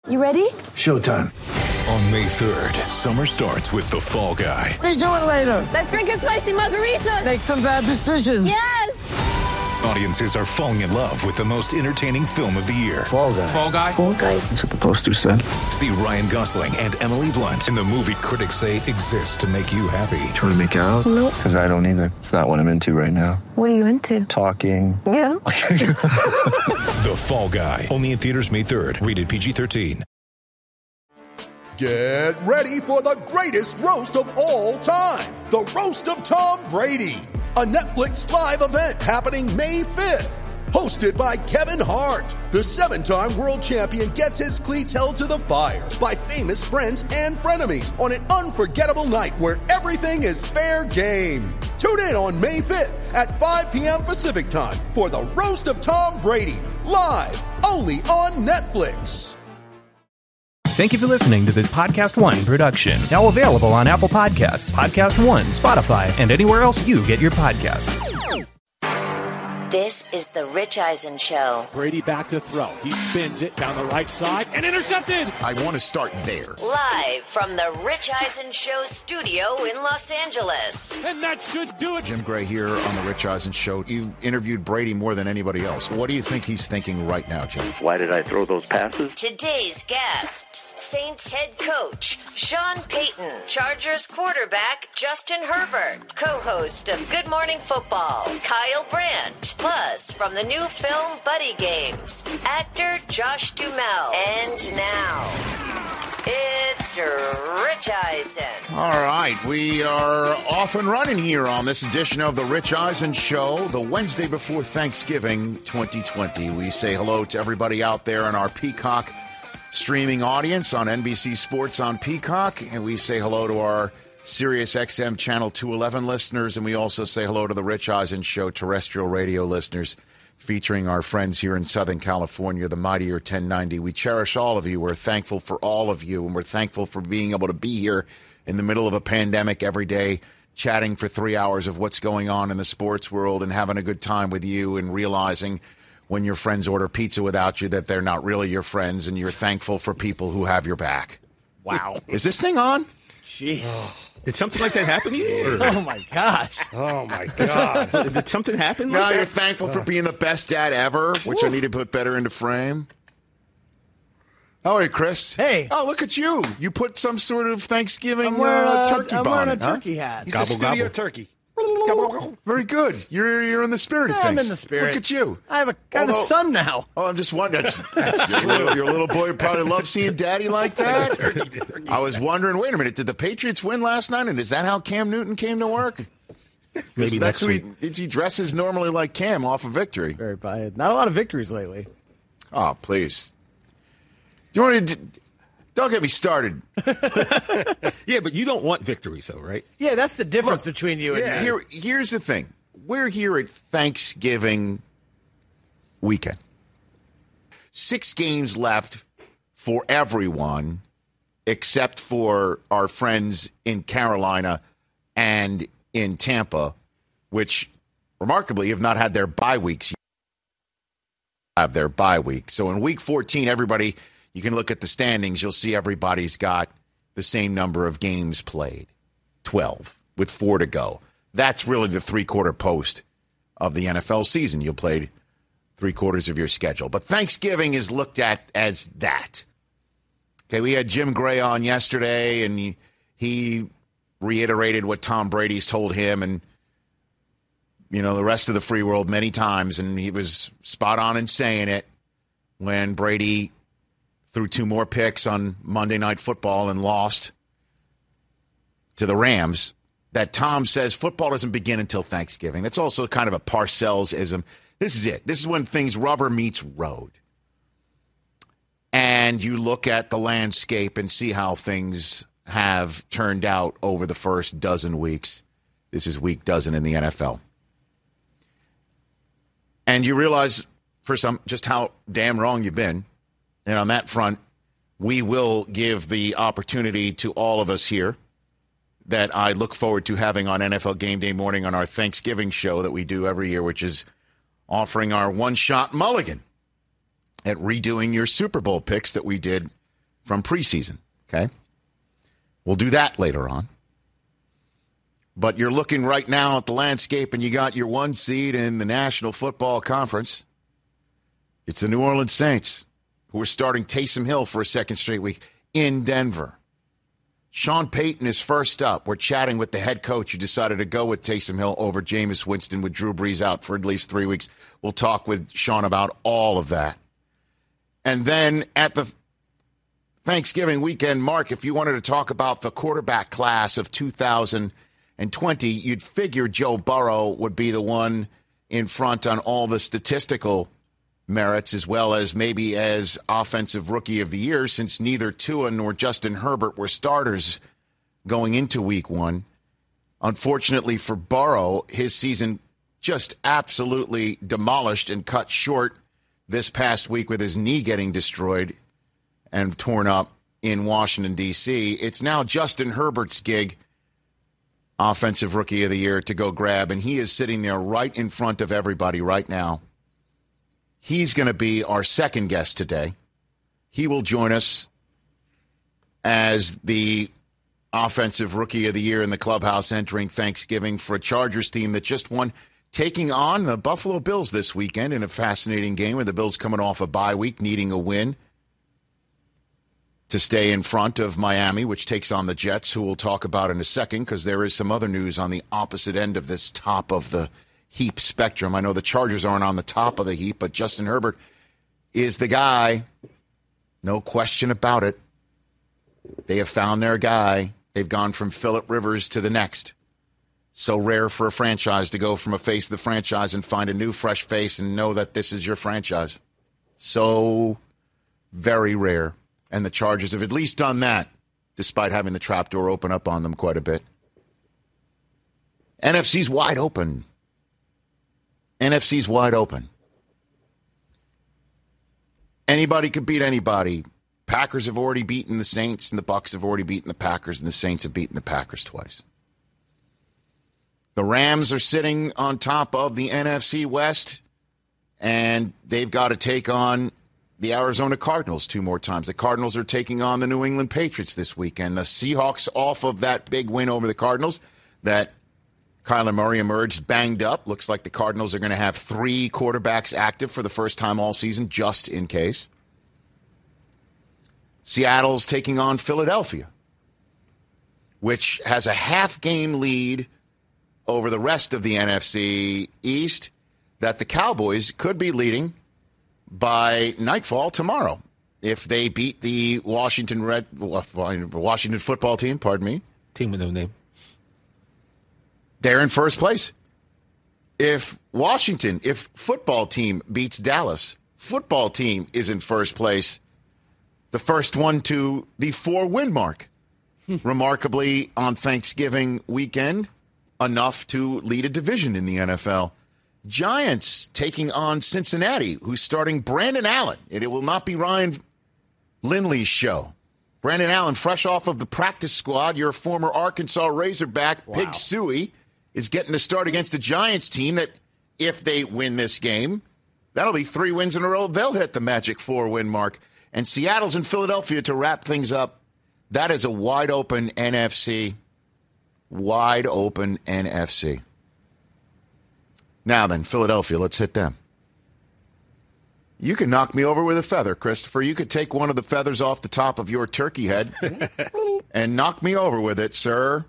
You ready? Showtime. On May 3rd, summer starts with The Fall Guy. Let's do it later. Let's drink a spicy margarita. Make some bad decisions. Yes! Audiences are falling in love with the most entertaining film of the year. Fall Guy. Fall Guy? Fall Guy. That's what the poster said. See Ryan Gosling and Emily Blunt in the movie critics say exists to make you happy. Trying to make it out? Nope. Because I don't either. It's not what I'm into right now. What are you into? Talking. Yeah. The Fall Guy. Only in theaters May 3rd. Rated PG-13. Get ready for the greatest roast of all time. The Roast of Tom Brady. A Netflix live event happening May 5th. Hosted by Kevin Hart. The 7-time world champion gets his cleats held to the fire by famous friends and frenemies on an unforgettable night where everything is fair game. Tune in on May 5th at 5 p.m. Pacific time for the Roast of Tom Brady. Live only on Netflix. Thank you for listening to this Podcast One production. Now available on Apple Podcasts, Podcast One, Spotify, and anywhere else you get your podcasts. This is the Rich Eisen Show. Brady back to throw. He spins it down the right side and intercepted. I want to start there. Live from the Rich Eisen Show studio in Los Angeles. And that should do it. Jim Gray here on the Rich Eisen Show. You interviewed Brady more than anybody else. What do you think he's thinking right now, Jim? Why did I throw those passes? Today's guests, Saints head coach Sean Payton, Chargers quarterback Justin Herbert, co-host of Good Morning Football, Kyle Brandt. Plus, from the new film Buddy Games, actor Josh Duhamel. And now, it's Rich Eisen. All right, we are off and running here on this edition of the Rich Eisen Show, the Wednesday before Thanksgiving 2020. We say hello to everybody out there in our Peacock streaming audience on NBC Sports on Peacock, and we say hello to our Sirius XM Channel 211 listeners, and we also say hello to the Rich Eisen Show terrestrial radio listeners, featuring our friends here in Southern California, the mightier 1090. We cherish all of you. We're thankful for all of you, and we're thankful for being able to be here in the middle of a pandemic every day, chatting for 3 hours of what's going on in the sports world and having a good time with you and realizing when your friends order pizza without you that they're not really your friends, and you're thankful for people who have your back. Wow. Is this thing on? Jeez. Did something like that happen to you? Or? Oh, my gosh. Oh, my God. Did something happen like No, that? you're thankful for being the best dad ever, which I need to put better into frame. How are you, Chris? Hey. Oh, look at you. You put some sort of Thanksgiving I'm wearing turkey bonnet. I'm wearing a turkey hat. He's gobble, a studio gobble. Turkey. Very good. You're in the spirit of things. I'm in the spirit. Look at you. I have a son now. Oh, I'm just wondering. Your little boy probably loves seeing daddy like that. I was wondering, wait a minute, did the Patriots win last night? And is that how Cam Newton came to work? Maybe next week. He dresses normally like Cam off of victory. Very biased. Not a lot of victories lately. Oh, please. Do you want to... Don't get me started. Yeah, but you don't want victories, though, right? Yeah, that's the difference between you and me. Here's the thing. We're here at Thanksgiving weekend. 6 games left for everyone except for our friends in Carolina and in Tampa, which remarkably have not had their bye weeks yet. Have their bye week. So in week 14, everybody... You can look at the standings. You'll see everybody's got the same number of games played, 12, with 4 to go. That's really the three-quarter post of the NFL season. You'll play 3/4 of your schedule. But Thanksgiving is looked at as that. Okay, we had Jim Gray on yesterday, and he reiterated what Tom Brady's told him and, you know, the rest of the free world many times, and he was spot on in saying it when Brady threw 2 more picks on Monday Night Football and lost to the Rams, that Tom says football doesn't begin until Thanksgiving. That's also kind of a Parcells-ism. This is it. This is when things rubber meets road. And you look at the landscape and see how things have turned out over the first dozen weeks. This is week dozen in the NFL. And you realize for some just how damn wrong you've been. And on that front, we will give the opportunity to all of us here that I look forward to having on NFL Game Day morning on our Thanksgiving show that we do every year, which is offering our one-shot mulligan at redoing your Super Bowl picks that we did from preseason, okay? We'll do that later on. But you're looking right now at the landscape, and you got your 1 seed in the National Football Conference. It's the New Orleans Saints, who are starting Taysom Hill for a second straight week in Denver. Sean Payton is first up. We're chatting with the head coach who decided to go with Taysom Hill over Jameis Winston with Drew Brees out for at least 3 weeks. We'll talk with Sean about all of that. And then at the Thanksgiving weekend, Mark, if you wanted to talk about the quarterback class of 2020, you'd figure Joe Burrow would be the one in front on all the statistical merits, as well as maybe as offensive rookie of the year, since neither Tua nor Justin Herbert were starters going into week 1. Unfortunately for Burrow, his season just absolutely demolished and cut short this past week with his knee getting destroyed and torn up in Washington, D.C. It's now Justin Herbert's gig, offensive rookie of the year, to go grab, and he is sitting there right in front of everybody right now. He's going to be our second guest today. He will join us as the offensive rookie of the year in the clubhouse entering Thanksgiving for a Chargers team that just won, taking on the Buffalo Bills this weekend in a fascinating game with the Bills coming off a bye week, needing a win to stay in front of Miami, which takes on the Jets, who we'll talk about in a second, because there is some other news on the opposite end of this top of the heap spectrum. I know the Chargers aren't on the top of the heap, but Justin Herbert is the guy. No question about it. They have found their guy. They've gone from Phillip Rivers to the next. So rare for a franchise to go from a face of the franchise and find a new, fresh face and know that this is your franchise. So very rare. And the Chargers have at least done that, despite having the trapdoor open up on them quite a bit. NFC's wide open. NFC's wide open. Anybody could beat anybody. Packers have already beaten the Saints, and the Bucs have already beaten the Packers, and the Saints have beaten the Packers twice. The Rams are sitting on top of the NFC West, and they've got to take on the Arizona Cardinals 2 more times. The Cardinals are taking on the New England Patriots this weekend. The Seahawks, off of that big win over the Cardinals, that Kyler Murray emerged banged up. Looks like the Cardinals are going to have 3 quarterbacks active for the first time all season, just in case. Seattle's taking on Philadelphia, which has a half-game lead over the rest of the NFC East that the Cowboys could be leading by nightfall tomorrow if they beat the Washington football team, pardon me. Team with no name. They're in first place. If football team beats Dallas, football team is in first place. The first one to the 4-win mark. Remarkably, on Thanksgiving weekend, enough to lead a division in the NFL. Giants taking on Cincinnati, who's starting Brandon Allen. It will not be Ryan Lindley's show. Brandon Allen, fresh off of the practice squad, your former Arkansas Razorback, wow. Pig Suey, is getting to start against a Giants team that, if they win this game, that'll be 3 wins in a row. They'll hit the magic 4-win mark. And Seattle's in Philadelphia to wrap things up. That is a wide-open NFC. Wide open NFC. Now then, Philadelphia, let's hit them. You can knock me over with a feather, Christopher. You could take one of the feathers off the top of your turkey head and knock me over with it, sir.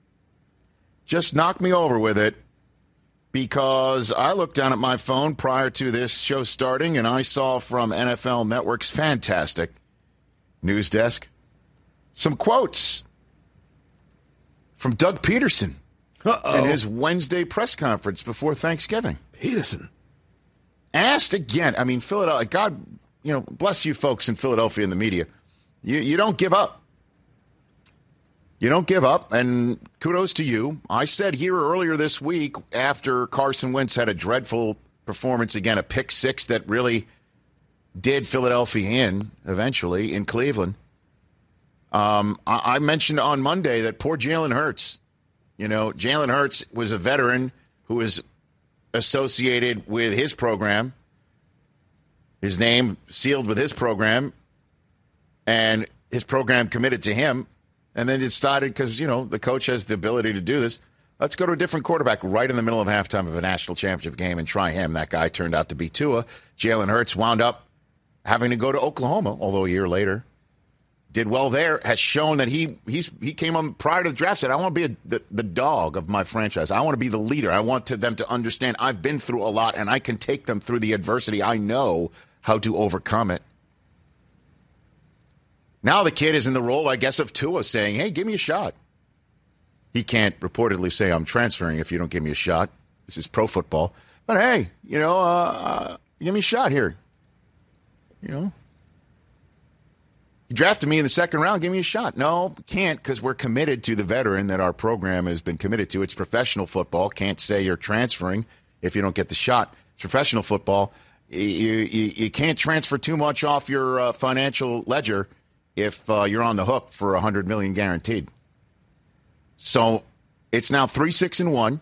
Just knock me over with it, because I looked down at my phone prior to this show starting, and I saw from NFL Network's fantastic news desk some quotes from Doug Peterson in his Wednesday press conference before Thanksgiving. Peterson asked again. I mean, Philadelphia, God, bless you folks in Philadelphia in the media. You don't give up. You don't give up, and kudos to you. I said here earlier this week, after Carson Wentz had a dreadful performance again, a pick 6 that really did Philadelphia in eventually in Cleveland. I mentioned on Monday that poor Jalen Hurts. Jalen Hurts was a veteran who was associated with his program, his name sealed with his program, and his program committed to him and then decided, because, the coach has the ability to do this, let's go to a different quarterback right in the middle of halftime of a national championship game and try him. That guy turned out to be Tua. Jalen Hurts wound up having to go to Oklahoma, although a year later. Did well there, has shown that he came on prior to the draft, said, I want to be the dog of my franchise. I want to be the leader. I want them to understand I've been through a lot and I can take them through the adversity. I know how to overcome it. Now the kid is in the role, I guess, of Tua saying, hey, give me a shot. He can't reportedly say I'm transferring if you don't give me a shot. This is pro football. But hey, give me a shot here. You drafted me in the second round, give me a shot. No, can't, because we're committed to the veteran that our program has been committed to. It's professional football. Can't say you're transferring if you don't get the shot. It's professional football. You can't transfer too much off your financial ledger if you're on the hook for $100 million guaranteed. So it's now 3-6-1.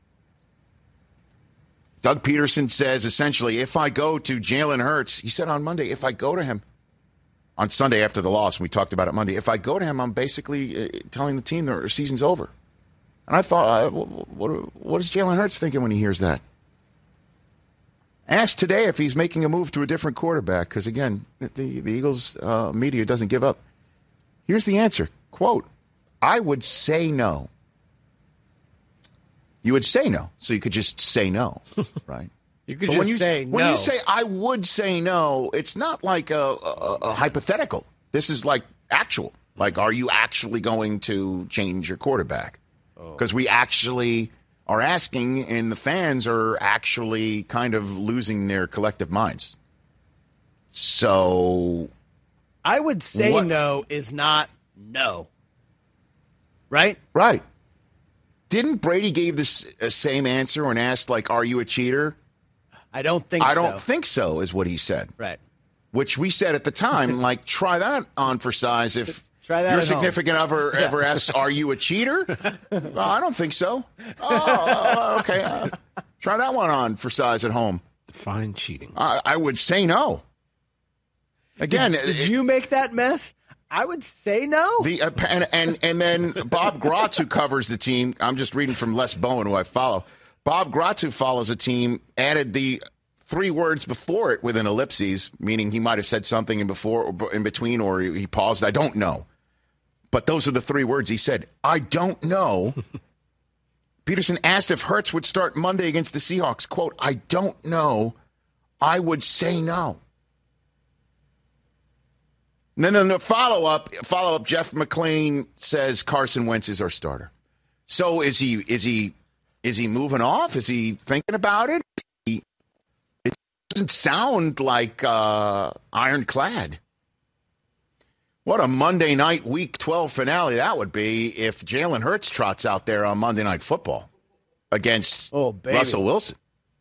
Doug Peterson says, essentially, if I go to Jalen Hurts, he said on Monday, if I go to him, on Sunday after the loss, we talked about it Monday, if I go to him, I'm basically telling the team their season's over. And I thought, what is Jalen Hurts thinking when he hears that? Asked today if he's making a move to a different quarterback, because, again, the Eagles media doesn't give up. Here's the answer. Quote, I would say no. You would say no, so you could just say no, right? You could just say no. When you say I would say no, it's not like a hypothetical. This is like actual. Like, are you actually going to change your quarterback? Because we actually are asking, and the fans are actually kind of losing their collective minds. So I would say no is not no. Right? Right. Didn't Brady give this same answer when asked, like, are you a cheater? I don't think so. I don't think so, is what he said. Right. Which we said at the time, like, try that on for size if your significant other ever asks, are you a cheater? I don't think so. Okay. Try that one on for size at home. Define cheating. I would say no. Again. Did you make that mess? I would say no. And then Bob Grotz, who covers the team, I'm just reading from Les Bowen, who I follow. Bob Grotz, who follows the team, added the 3 words before it with an ellipses, meaning he might have said something in between, or he paused. I don't know. But those are the 3 words he said. I don't know. Peterson asked if Hurts would start Monday against the Seahawks. Quote, I don't know. I would say no. And then in the follow-up, Jeff McClain says Carson Wentz is our starter. So is he moving off? Is he thinking about it? It doesn't sound like ironclad. What a Monday night Week 12 finale that would be if Jalen Hurts trots out there on Monday Night Football against Russell Wilson.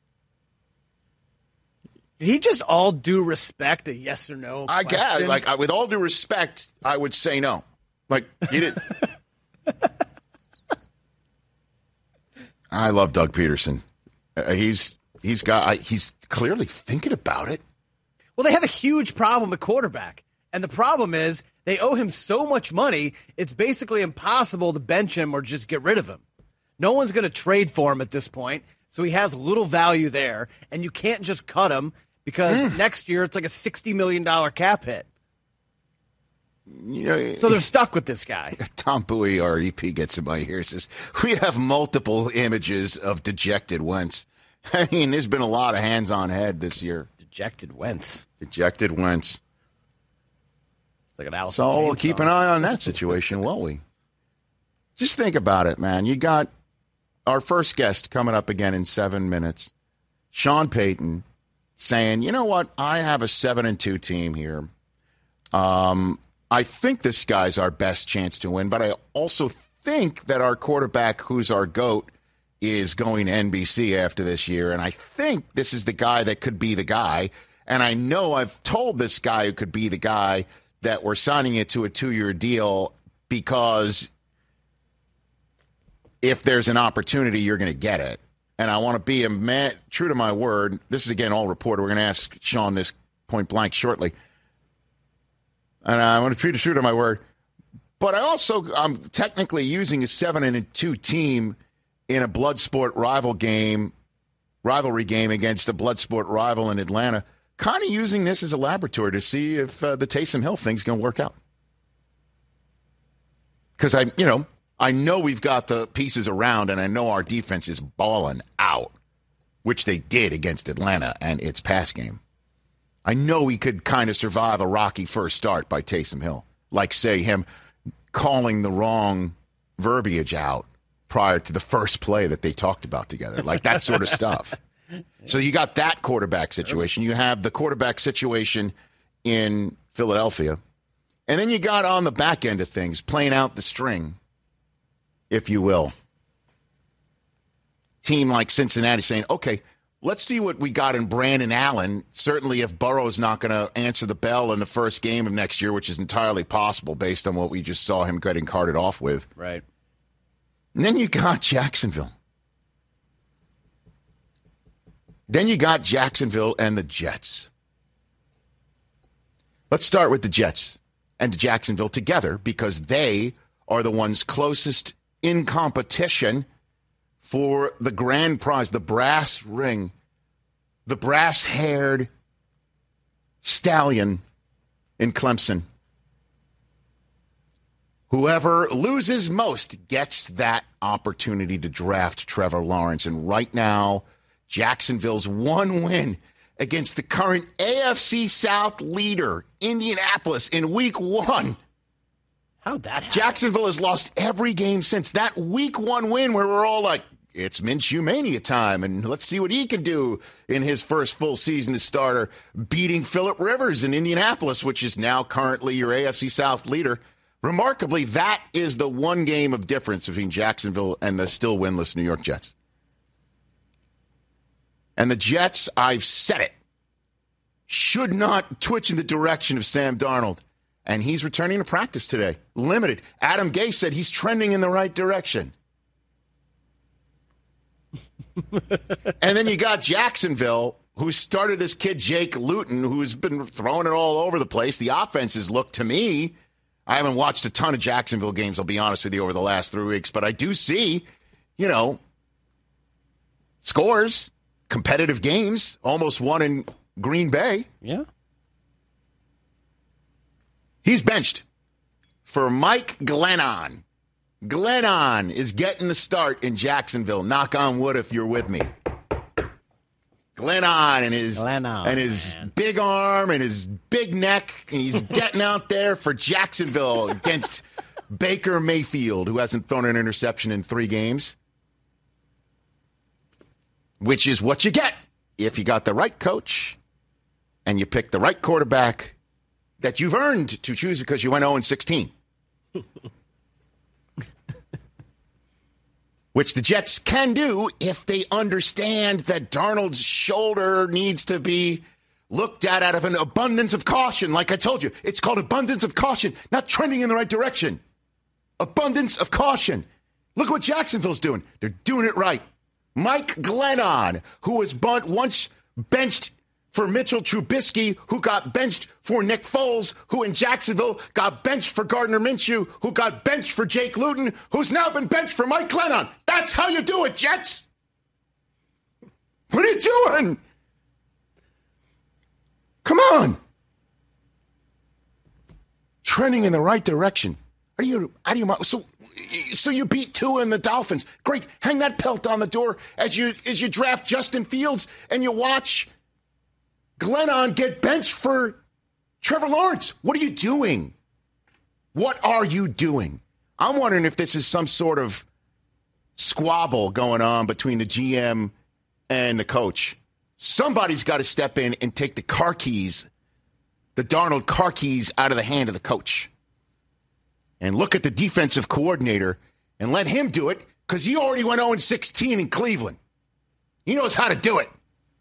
Did he just all due respect a yes or no question? I guess. Like, with all due respect, I would say no. Like, he didn't. I love Doug Peterson. He's clearly thinking about it. Well, they have a huge problem at quarterback. And the problem is they owe him so much money, it's basically impossible to bench him or just get rid of him. No one's going to trade for him at this point, so he has little value there. And you can't just cut him because next year it's like a $60 million cap hit. So they're stuck with this guy. Tom Bowie, our EP, gets in my ears. Says, we have multiple images of dejected Wentz. I mean, there's been a lot of hands on head this year. Dejected Wentz. Dejected Wentz. It's like an Alice. So we'll keep an eye on that situation, won't we? Just think about it, man. You got our first guest coming up again in 7 minutes. Sean Payton saying, you know what? I have a 7-2 team here. I think this guy's our best chance to win, but I also think that our quarterback, who's our GOAT, is going to NBC after this year. And I think this is the guy that could be the guy. And I know I've told this guy who could be the guy that we're signing it to a 2-year deal because if there's an opportunity, you're going to get it. And I want to be a man, true to my word. This is, again, all reported. We're going to ask Sean this point blank shortly. And I'm going to treat it true to my word. But I'm technically using a 7-2 team in a blood sport rivalry game against a blood sport rival in Atlanta. Kind of using this as a laboratory to see if the Taysom Hill thing's going to work out. Because I know we've got the pieces around, and I know our defense is balling out, which they did against Atlanta and its pass game. I know we could kind of survive a rocky first start by Taysom Hill, like, say, him calling the wrong verbiage out prior to the first play that they talked about together, like that sort of stuff. So you got that quarterback situation. You have the quarterback situation in Philadelphia. And then you got on the back end of things, playing out the string, if you will. Team like Cincinnati saying, okay, let's see what we got in Brandon Allen. Certainly if Burrow's not going to answer the bell in the first game of next year, which is entirely possible based on what we just saw him getting carted off with. Right. And then you got Jacksonville. Then you got Jacksonville and the Jets. Let's start with the Jets and Jacksonville together because they are the ones closest in competition for the grand prize, the brass ring, the brass-haired stallion in Clemson. Whoever loses most gets that opportunity to draft Trevor Lawrence. And right now, Jacksonville's one win against the current AFC South leader, Indianapolis, in Week 1. How'd that happen? Jacksonville has lost every game since that Week 1 win where we're all like, it's Minshew Mania time, and let's see what he can do in his first full season as starter, beating Phillip Rivers in Indianapolis, which is now currently your AFC South leader. Remarkably, that is the one game of difference between Jacksonville and the still winless New York Jets. And the Jets, I've said it, should not twitch in the direction of Sam Darnold. And he's returning to practice today. Limited. Adam Gase said he's trending in the right direction. And then you got Jacksonville, who started this kid, Jake Luton, who's been throwing it all over the place. The offenses look, to me, I haven't watched a ton of Jacksonville games, I'll be honest with you, over the last 3 weeks. But I do see, scores, competitive games, almost won in Green Bay. Yeah. He's benched for Mike Glennon. Glennon is getting the start in Jacksonville. Knock on wood if you're with me. Glennon and his big arm and his big neck, and he's getting out there for Jacksonville against Baker Mayfield, who hasn't thrown an interception in 3 games, which is what you get if you got the right coach and you pick the right quarterback that you've earned to choose because you went 0-16. Which the Jets can do if they understand that Darnold's shoulder needs to be looked at out of an abundance of caution. Like I told you, it's called abundance of caution, not trending in the right direction. Abundance of caution. Look what Jacksonville's doing. They're doing it right. Mike Glennon, who was once benched for Mitchell Trubisky, who got benched for Nick Foles, who in Jacksonville got benched for Gardner Minshew, who got benched for Jake Luton, who's now been benched for Mike Glennon. That's how you do it, Jets. What are you doing? Come on. Trending in the right direction. So you beat Tua and the Dolphins. Great. Hang that pelt on the door as you draft Justin Fields and you watch Glennon get benched for Trevor Lawrence. What are you doing? What are you doing? I'm wondering if this is some sort of squabble going on between the GM and the coach. Somebody's got to step in and take the Darnold car keys out of the hand of the coach. And look at the defensive coordinator and let him do it because he already went 0-16 in Cleveland. He knows how to do it.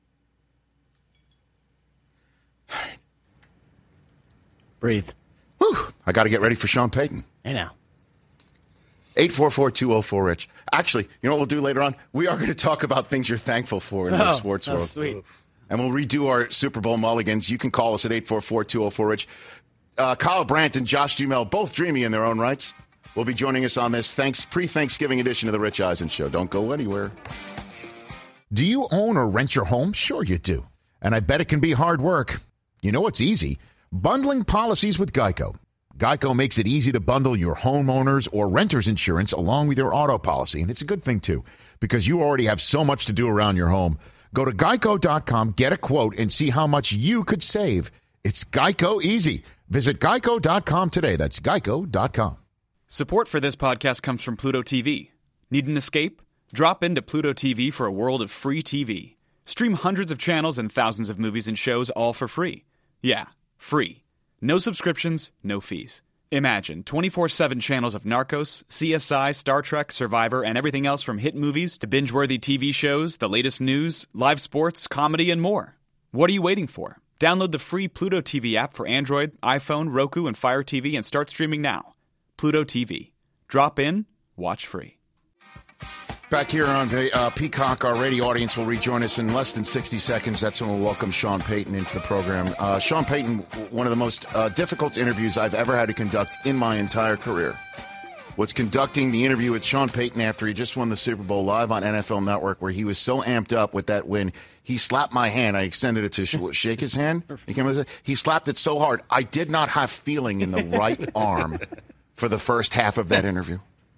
Breathe. Whew. I got to get ready for Sean Payton. I know. 844-204-RICH. Actually, you know what we'll do later on? We are going to talk about things you're thankful for in the sports world. Sweet. And we'll redo our Super Bowl mulligans. You can call us at 844-204-RICH. Kyle Brandt and Josh Duhamel, both dreamy in their own rights, will be joining us on this pre-Thanksgiving edition of the Rich Eisen Show. Don't go anywhere. Do you own or rent your home? Sure you do. And I bet it can be hard work. You know what's easy? Bundling policies with Geico. Geico makes it easy to bundle your homeowners or renters insurance along with your auto policy. And it's a good thing, too, because you already have so much to do around your home. Go to geico.com, get a quote, and see how much you could save. It's Geico easy. Visit geico.com today. That's geico.com. Support for this podcast comes from Pluto TV. Need an escape? Drop into Pluto TV for a world of free TV. Stream hundreds of channels and thousands of movies and shows all for free. Yeah, free. No subscriptions, no fees. Imagine 24/7 channels of Narcos, CSI, Star Trek, Survivor, and everything else from hit movies to binge-worthy TV shows, the latest news, live sports, comedy, and more. What are you waiting for? Download the free Pluto TV app for Android, iPhone, Roku, and Fire TV and start streaming now. Pluto TV. Drop in, watch free. Back here on Peacock, our radio audience will rejoin us in less than 60 seconds. That's when we'll welcome Sean Payton into the program. Sean Payton, one of the most difficult interviews I've ever had to conduct in my entire career, was conducting the interview with Sean Payton after he just won the Super Bowl live on NFL Network, where he was so amped up with that win. He slapped my hand. I extended it to shake his hand. He slapped it so hard, I did not have feeling in the right arm for the first half of that interview.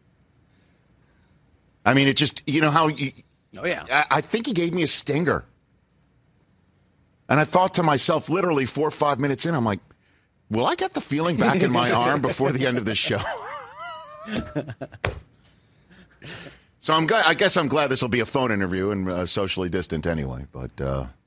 I mean, it just, you know how you... Oh, yeah. I think he gave me a stinger. And I thought to myself, literally 4 or 5 minutes in, I'm like, will I get the feeling back in my arm before the end of this show? So I guess I'm glad this will be a phone interview and socially distant anyway. But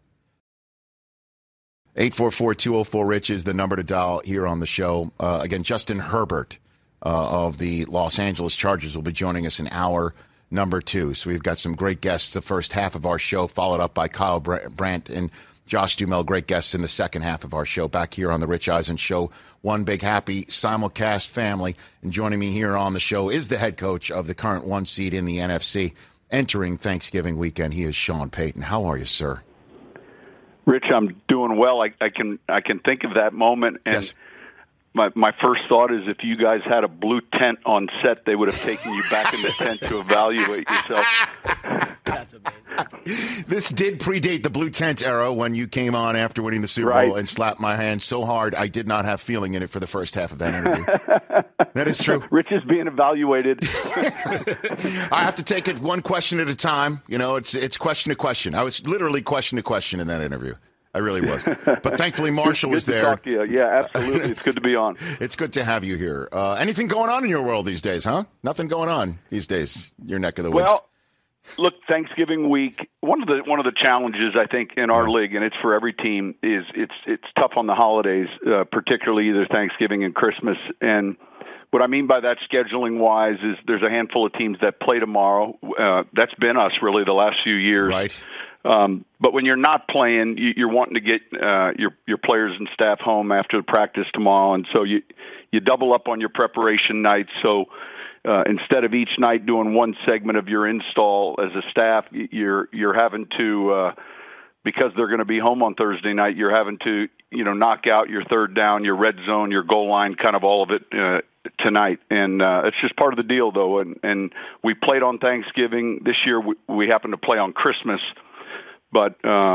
844-204-RICH is the number to dial here on the show. Again, Justin Herbert of the Los Angeles Chargers will be joining us in hour number 2. So we've got some great guests the first half of our show, followed up by Kyle Brandt and Josh Duhamel, great guests in the second half of our show. Back here on the Rich Eisen Show, one big happy simulcast family. And joining me here on the show is the head coach of the current 1 seed in the NFC, entering Thanksgiving weekend. He is Sean Payton. How are you, sir? Rich, I'm doing well. I can think of that moment, and yes. My first thought is if you guys had a blue tent on set, they would have taken you back in the tent to evaluate yourself. That's amazing. This did predate the blue tent era when you came on after winning the Super Bowl and slapped my hand so hard I did not have feeling in it for the first half of that interview. That is true. Rich is being evaluated. I have to take it one question at a time. You know, it's question to question. I was literally question to question in that interview. I really was. But thankfully, Marshall was there. Good to talk to you. Yeah, absolutely. It's good to be on. It's good to have you here. Anything going on in your world these days, huh? Nothing going on these days, your neck of the woods. Well, look, Thanksgiving week, one of the challenges, I think, in our league, and it's for every team, is it's tough on the holidays, particularly either Thanksgiving and Christmas. And what I mean by that scheduling-wise is there's a handful of teams that play tomorrow. That's been us, really, the last few years. Right. But when you're not playing, you're wanting to get your players and staff home after the practice tomorrow, and so you double up on your preparation nights. So instead of each night doing one segment of your install as a staff, you're having to because they're going to be home on Thursday night. You're having to knock out your third down, your red zone, your goal line, kind of all of it tonight, and it's just part of the deal, though. And we played on Thanksgiving this year. We happen to play on Christmas. But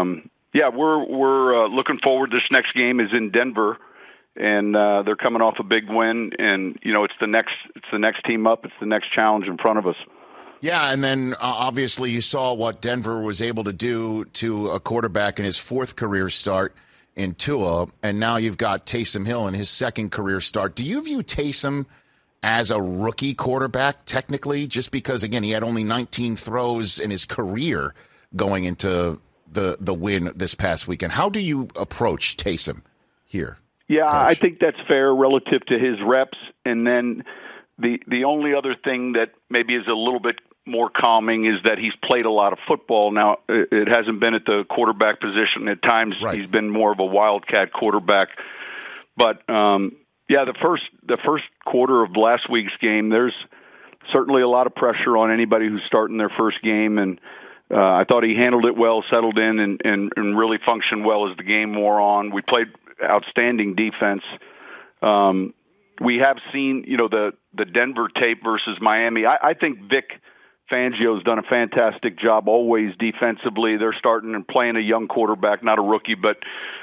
we're looking forward. This next game is in Denver, and they're coming off a big win. And it's the next team up. It's the next challenge in front of us. Yeah, and then obviously you saw what Denver was able to do to a quarterback in his fourth career start in Tua, and now you've got Taysom Hill in his second career start. Do you view Taysom as a rookie quarterback technically, just because again he had only 19 throws in his career going into the win this past weekend? How do you approach Taysom here? Yeah, Coach? I think that's fair relative to his reps. And then the only other thing that maybe is a little bit more calming is that he's played a lot of football. Now, it hasn't been at the quarterback position. At times He's been more of a wildcat quarterback. But, the first quarter of last week's game, there's certainly a lot of pressure on anybody who's starting their first game, and I thought he handled it well, settled in, and really functioned well as the game wore on. We played outstanding defense. We have seen, the Denver tape versus Miami. I think Vic Fangio's done a fantastic job always defensively. They're starting and playing a young quarterback, not a rookie, but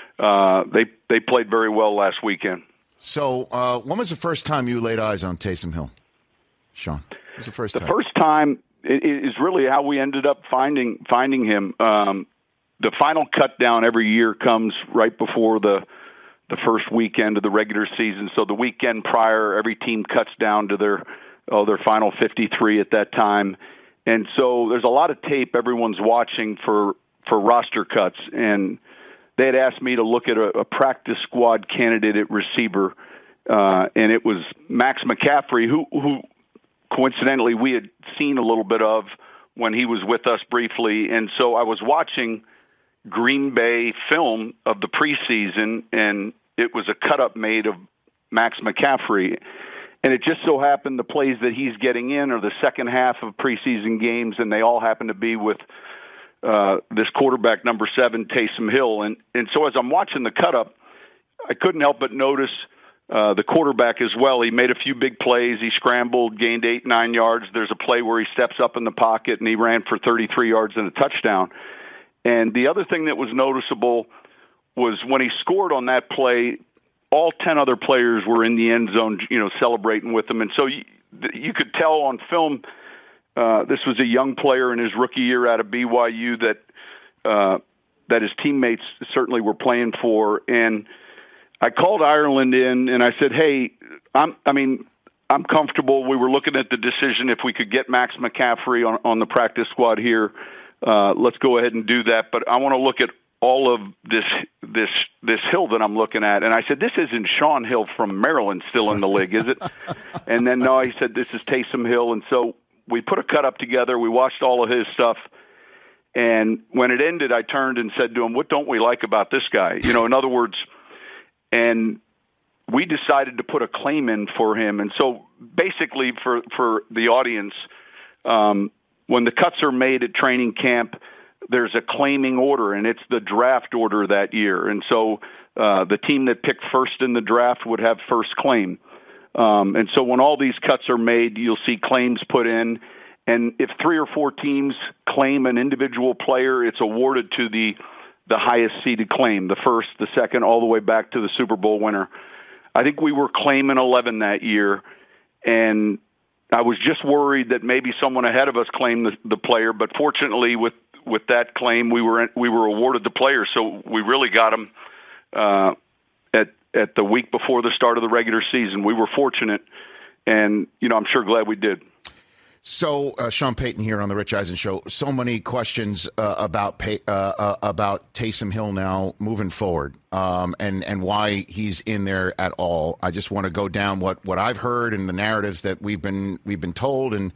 they played very well last weekend. So when was the first time you laid eyes on Taysom Hill, Sean? When was the first time? The first time is really how we ended up finding him. The final cut down every year comes right before the first weekend of the regular season. So the weekend prior, every team cuts down to their final 53 at that time. And so there's a lot of tape everyone's watching for roster cuts. And they had asked me to look at a practice squad candidate at receiver, and it was Max McCaffrey, who coincidentally we had seen a little bit of when he was with us briefly. And so I was watching Green Bay film of the preseason, and it was a cut-up made of Max McCaffrey. And it just so happened the plays that he's getting in are the second half of preseason games, and they all happen to be with this quarterback, number 7, Taysom Hill. And so as I'm watching the cut-up, I couldn't help but notice the quarterback as well. He made a few big plays. He scrambled, gained 8-9 yards. There's a play where he steps up in the pocket, and he ran for 33 yards and a touchdown. And the other thing that was noticeable was when he scored on that play, all 10 other players were in the end zone, celebrating with him. And so you could tell on film this was a young player in his rookie year out of BYU that his teammates certainly were playing for. And I called Ireland in, and I said, hey, I'm comfortable. We were looking at the decision if we could get Max McCaffrey on the practice squad here. Let's go ahead and do that. But I want to look at all of this Hill that I'm looking at. And I said, this isn't Sean Hill from Maryland still in the league, is it? And then, no, he said, this is Taysom Hill. And so we put a cut-up together. We watched all of his stuff. And when it ended, I turned and said to him, what don't we like about this guy? In other words, and we decided to put a claim in for him. And so basically for the audience, when the cuts are made at training camp, there's a claiming order, and it's the draft order that year. And so the team that picked first in the draft would have first claim. And so when all these cuts are made, you'll see claims put in. And if 3 or 4 teams claim an individual player, it's awarded to the highest seeded claim, the first, the second, all the way back to the Super Bowl winner. I think we were claiming 11 that year, and I was just worried that maybe someone ahead of us claimed the player, but fortunately with that claim, we were awarded the player, so we really got him at the week before the start of the regular season. We were fortunate, and I'm sure glad we did. So, Sean Payton here on the Rich Eisen Show. So many questions about Taysom Hill now moving forward, and why he's in there at all. I just want to go down what I've heard and the narratives that we've been told, and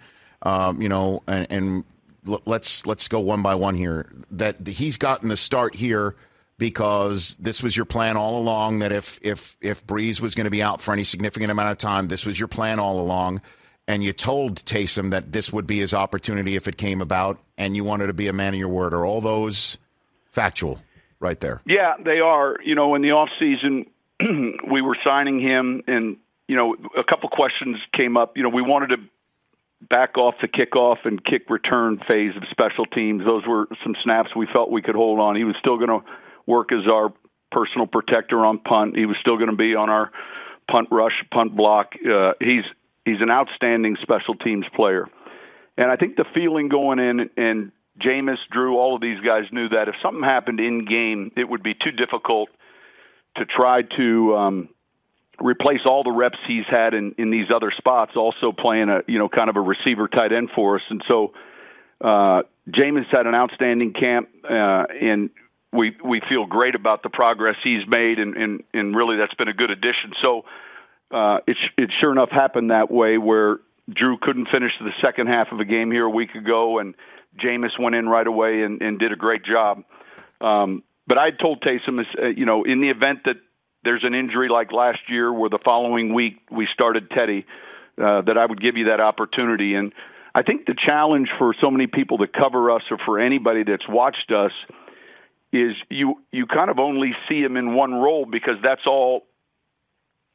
let's go one by one here. That he's gotten the start here because this was your plan all along. That if Brees was going to be out for any significant amount of time, this was your plan all along. And you told Taysom that this would be his opportunity if it came about, and you wanted to be a man of your word. Are all those factual right there? Yeah, they are. In the off season, we were signing him, and a couple questions came up. We wanted to back off the kickoff and kick return phase of special teams. Those were some snaps we felt we could hold on. He was still going to work as our personal protector on punt. He was still going to be on our punt rush, punt block. He's an outstanding special teams player. And I think the feeling going in, and Jameis, Drew, all of these guys knew that if something happened in game, it would be too difficult to try to replace all the reps he's had in these other spots, also playing kind of a receiver tight end for us. And so Jameis had an outstanding camp, and we feel great about the progress he's made, and really that's been a good addition. So it sure enough happened that way, where Drew couldn't finish the second half of a game here a week ago, and Jameis went in right away and did a great job. But I told Taysom, in the event that there's an injury like last year where the following week we started Teddy, that I would give you that opportunity. And I think the challenge for so many people that cover us, or for anybody that's watched us, is you kind of only see him in one role, because that's all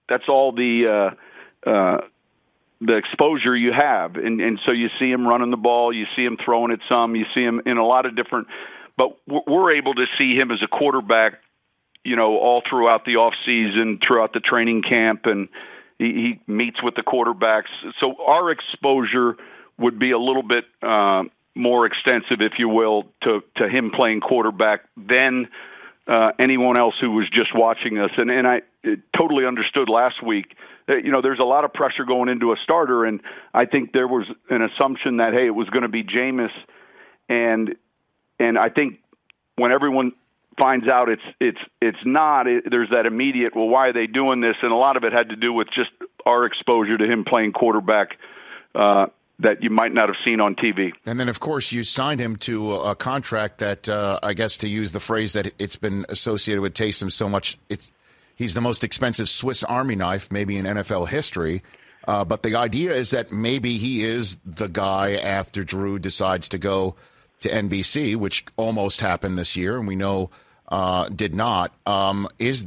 all the exposure you have, and so you see him running the ball, you see him throwing it some, you see him in a lot of different. But we're able to see him as a quarterback, all throughout the off season, throughout the training camp, and he meets with the quarterbacks. So our exposure would be a little bit more extensive, if you will, to him playing quarterback than anyone else who was just watching us. And I totally understood last week that, there's a lot of pressure going into a starter, and I think there was an assumption that, hey, it was going to be Jameis. And I think when everyone finds out it's not, there's that immediate, well, why are they doing this? And a lot of it had to do with just our exposure to him playing quarterback that you might not have seen on TV. And then, of course, you signed him to a contract that, I guess, to use the phrase that it's been associated with Taysom so much, he's the most expensive Swiss Army knife maybe in NFL history. But the idea is that maybe he is the guy after Drew decides to go to NBC, which almost happened this year, and we know did not. Are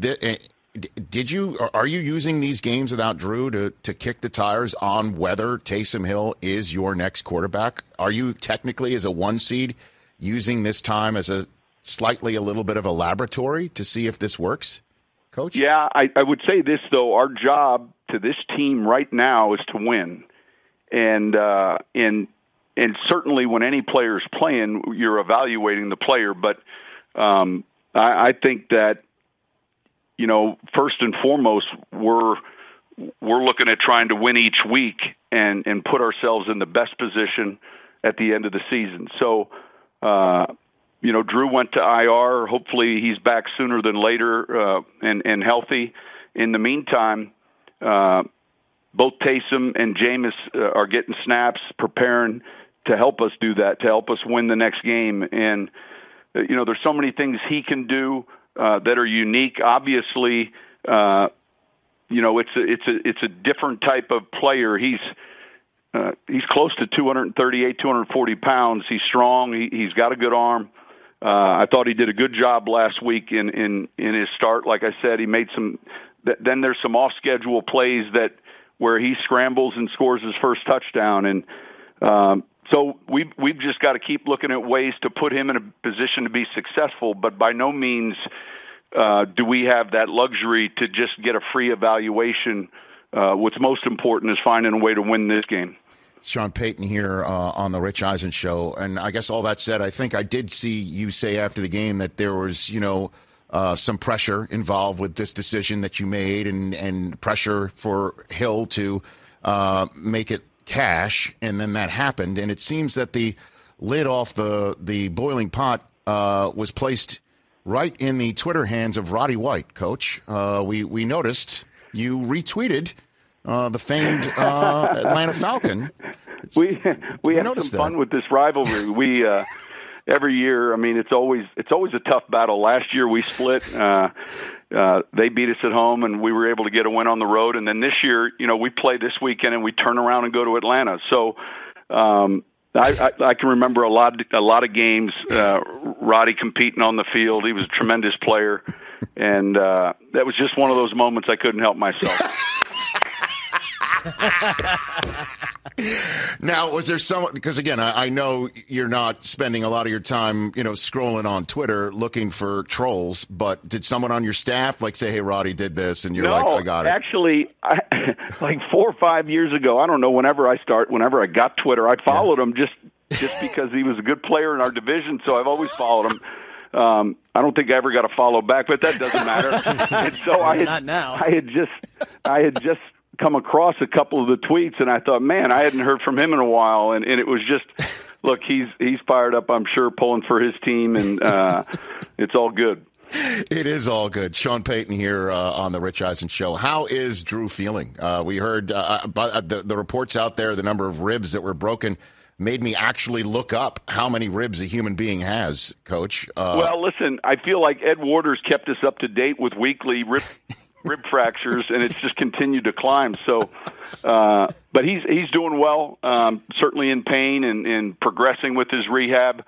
you using these games without Drew to kick the tires on whether Taysom Hill is your next quarterback? Are you technically, as a 1 seed, using this time as a little bit of a laboratory to see if this works, Coach? Yeah, I would say this, though. Our job to this team right now is to win. And certainly when any player is playing, you're evaluating the player. But I think that, first and foremost, we're looking at trying to win each week and put ourselves in the best position at the end of the season. So, Drew went to IR. Hopefully he's back sooner than later and healthy. In the meantime, both Taysom and Jameis are getting snaps, preparing to help us do that, to help us win the next game. And, there's so many things he can do that are unique. Obviously, it's a different type of player. He's close to 238, 240 pounds. He's strong. He's got a good arm. I thought he did a good job last week in his start. Like I said, he made some. Then there's some off schedule plays where he scrambles and scores his first touchdown, and so we've just got to keep looking at ways to put him in a position to be successful. But by no means do we have that luxury to just get a free evaluation. What's most important is finding a way to win this game. Sean Payton here on the Rich Eisen Show. And I guess all that said, I think I did see you say after the game that there was, some pressure involved with this decision that you made and pressure for Hill to make it cash. And then that happened. And it seems that the lid off the boiling pot was placed right in the Twitter hands of Roddy White, Coach. We noticed you retweeted the famed Atlanta Falcon. We have some fun with this rivalry. We every year. I mean, it's always a tough battle. Last year we split. They beat us at home, and we were able to get a win on the road. And then this year, we play this weekend, and we turn around and go to Atlanta. So I can remember a lot of games. Roddy competing on the field. He was a tremendous player, and that was just one of those moments I couldn't help myself. Now, was there someone, because again, I know you're not spending a lot of your time, scrolling on Twitter looking for trolls, but did someone on your staff say, hey, Roddy did this, and you're like, I got it? Actually, like 4 or 5 years ago, I don't know, whenever I got Twitter, I followed him just because he was a good player in our division, so I've always followed him. I don't think I ever got a follow back, but that doesn't matter. And so I had just come across a couple of the tweets, and I thought, man, I hadn't heard from him in a while, and it was just, look, he's fired up, I'm sure, pulling for his team, and it's all good. It is all good. Sean Payton here on the Rich Eisen Show. How is Drew feeling? We heard the reports out there, the number of ribs that were broken made me actually look up how many ribs a human being has, Coach. Well, listen, I feel like Ed Waters kept us up to date with weekly rib fractures, and it's just continued to climb. So, but he's doing well, certainly in pain and progressing with his rehab.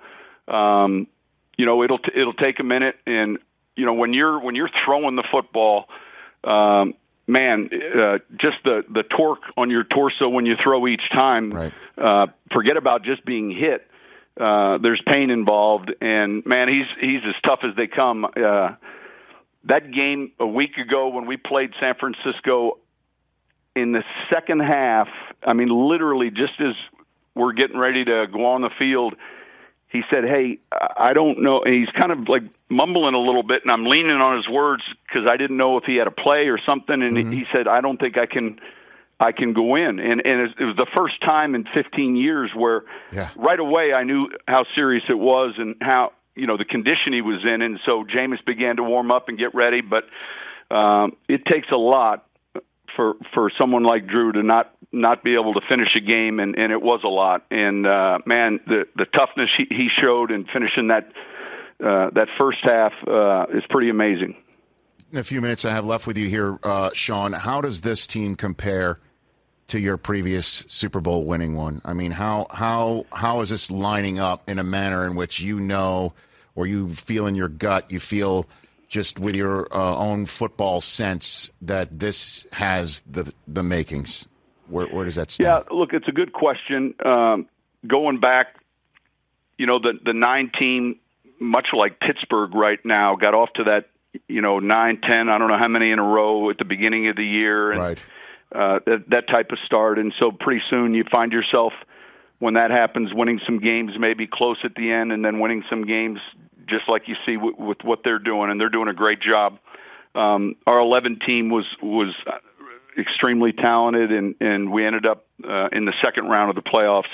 It'll take a minute, and when you're throwing the football, man, just the torque on your torso when you throw each time. Right. Forget about just being hit. There's pain involved, and man, he's as tough as they come. That game a week ago when we played San Francisco, in the second half, I mean, literally just as we're getting ready to go on the field, he said, "Hey, I don't know." And he's kind of like mumbling a little bit, and I'm leaning on his words because I didn't know if he had a play or something. And he said, "I don't think I can go in." And it was the first time in 15 years where right away I knew how serious it was and how, the condition he was in. And so Jameis began to warm up and get ready. But it takes a lot for someone like Drew to not be able to finish a game, and it was a lot. And man, the toughness he showed in finishing that first half is pretty amazing. In the few minutes I have left with you here, Sean, how does this team compare to your previous Super Bowl winning one? I mean, how is this lining up in a manner in which or you feel in your gut, you feel just with your own football sense that this has the makings? Where does that stand? Yeah, look, it's a good question. Going back, the 9 team, much like Pittsburgh right now, got off to that 9, 10, I don't know how many in a row at the beginning of the year, and right. That type of start. And so pretty soon you find yourself, when that happens, winning some games maybe close at the end, and then winning some games just like you see with what they're doing, and they're doing a great job. Our 11 team was extremely talented, and we ended up in the second round of the playoffs.